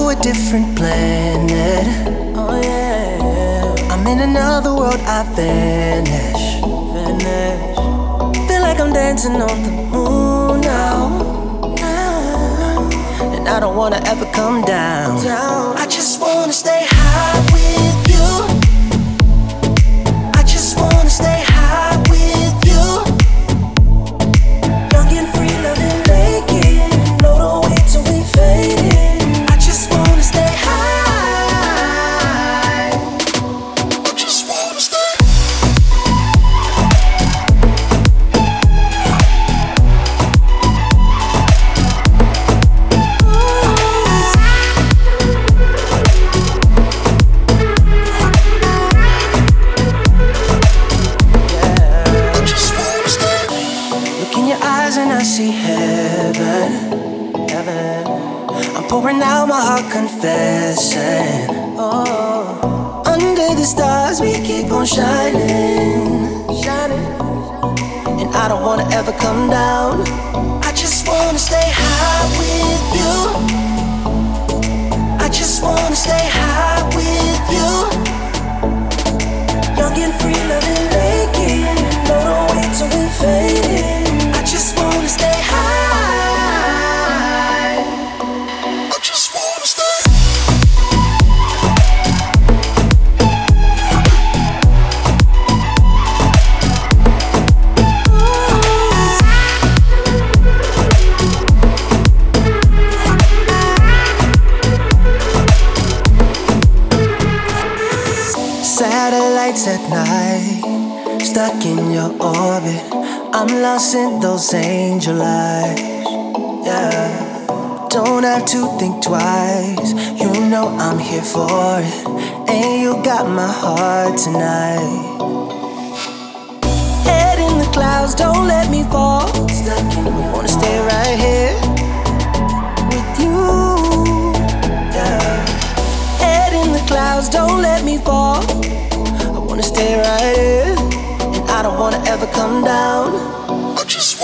to a different planet. Oh yeah, I'm in another world, I vanish. Feel like I'm dancing on the moon now. And I don't wanna ever come down. I just wanna stay high with you. I just wanna stay high with you. Young and free, loving naked. Float away till we faded. I just wanna stay high. I just wanna stay. And I see heaven, heaven. I'm pouring out my heart, confessing. Oh, under the stars we keep on shining, shining. And I don't wanna ever come down. I just wanna stay high with you. I just wanna stay high with you. Young and free, loving naked. Float away till we faded. I just wanna stay high. I just wanna stay. Satellites at night, stuck in your orbit. I'm lost in those angel eyes, yeah. Don't have to think twice, you know I'm here for it. And you got my heart tonight. Head in the clouds, don't let me fall. Wanna stay right here with you, yeah. Head in the clouds, don't let me fall. I wanna stay right here. I don't wanna ever come down. I just